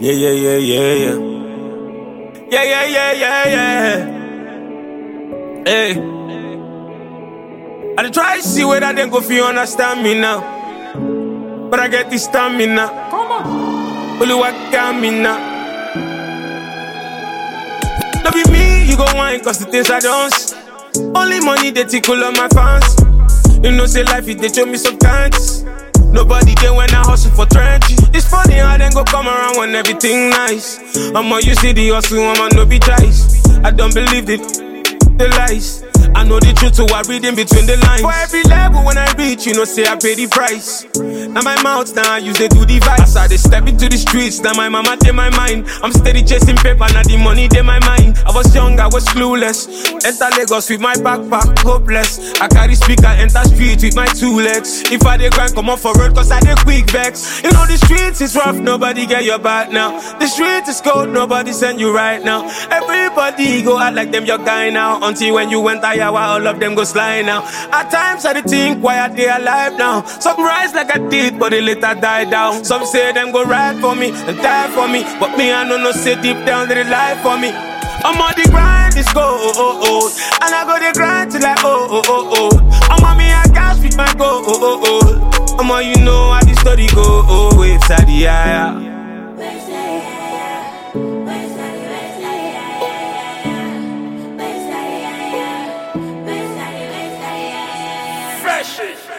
Yeah, yeah, yeah, yeah, yeah. Yeah, yeah, yeah, yeah, yeah. Hey. I try to see whether they go feel understand me now. But I get this stamina. Come on. Only what got me now. Don't be me, you go whine, cause the things I don't see. Only money they tickle on my fans. You know, say life, it they show me some kindness. Nobody there when I hustle for trenches. It's funny how they go come around when everything nice. I'ma you see the hustle, I'ma no be choice. I don't believe it, the lies. I know the truth, so I read in between the lines. For every level when I reach, you know, say I pay the price. Now my mouth, now I use they do the vice. I they step into the streets, now my mama in my mind. I'm steady chasing paper, now the money in my mind. I was young, I was clueless. Enter Lagos with my backpack, hopeless. I carry speaker, enter street with my 2 legs. If I dey grind, come on for road, cause I dey quick vex. You know the streets is rough, nobody get your back now. The street is cold, nobody send you right now. Everybody go out like them your guy now. Until when you went higher, all of them go slide now. At times I dey think why are they alive now. Some rise like I did, but they later die down. Some say them go ride for me and die for me, but me I know no say deep down they lie for me. I'm on the grind, it's go and I go the grind till I I'm on me I gas with my go I'm on you know how the story go waves at the eye. Fresh.